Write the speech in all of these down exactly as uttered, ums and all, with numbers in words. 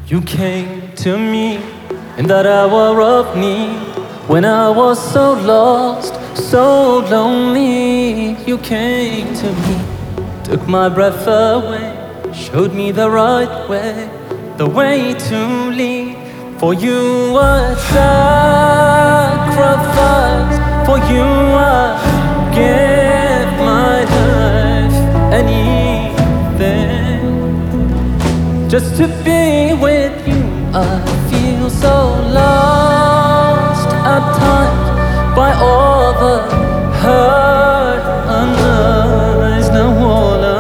You came to me in that hour of need, when I was so lost, so lonely. You came to me, took my breath away, showed me the right way, the way to lead. For you I sacrifice, for you I give my life, anything, just to be with you. I feel so lost at times by all the hurt and lies. Now all I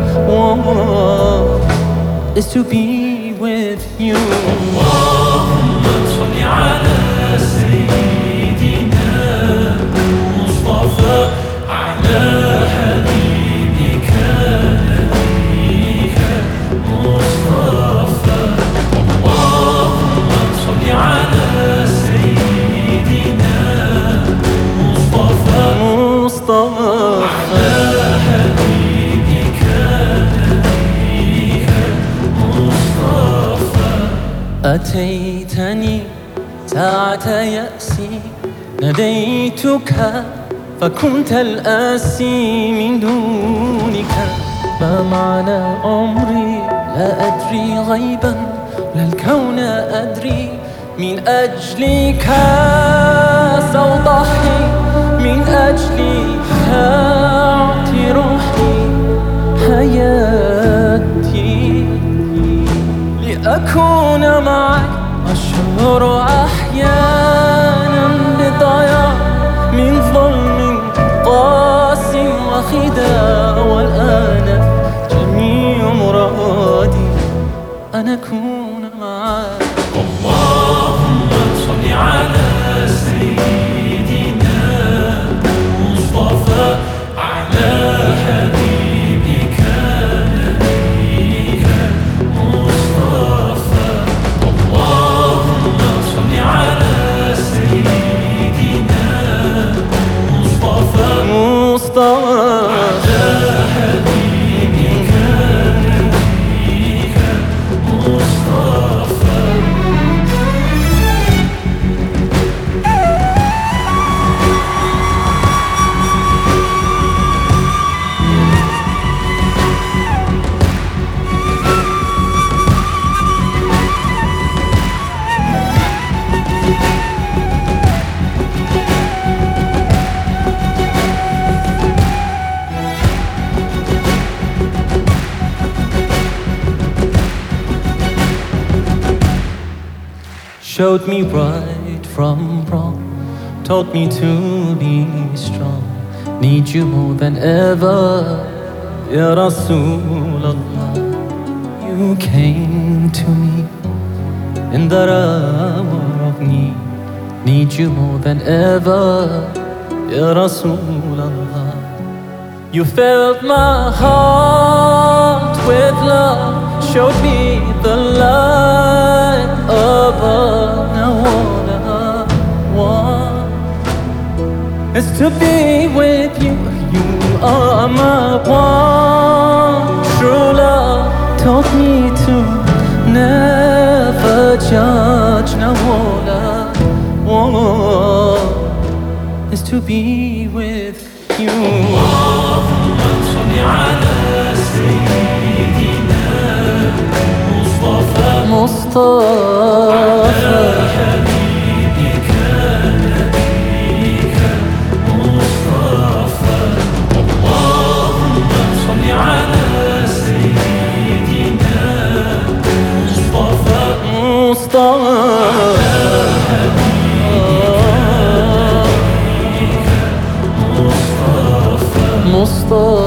want is to be with you. اللهم صل على سيدنا مصطفى، على حبيبك نبيك مصطفى. اللهم صل على سيدنا مصطفى، مصطفى، على حبيبك نبيك مصطفى. أتيتني ساعة يأسي، ناديتك فكنت الآسي من دونك. ما معنى عمري لا أدري غيبا، لا الكون أدري. من أجلك سأضحي، من أجلك أعطي روحي حياتي، لأكون معك. أشعر أحيانا بالضياع من ظلم قاس وخداع، والآن جميع مرادي أن أكون معك. اللهم صل على سيدنا مصطفى، على حبيبك نبيك مصطفى. اللهم صل على سيدنا مصطفى، مصطفى، على حبيبك نبيك مصطفى. showed me right from wrong, taught me to be strong. Need you more than ever, Ya Rasulallah. You came to me in that hour of need. Need you more than ever, Ya Rasulallah. You filled my heart with love, showed me the light above. Now all I want is to be with you. You are my one true love. Taught me to never judge. Now all I want is to be with you. اللهم صل على سيدنا مصطفى، مصطفى، على حبيبك نبيك مصطفى. اللهم صل على سيدنا مصطفى، مصطفى، على حبيبك نبيك مصطفى. مصطفى.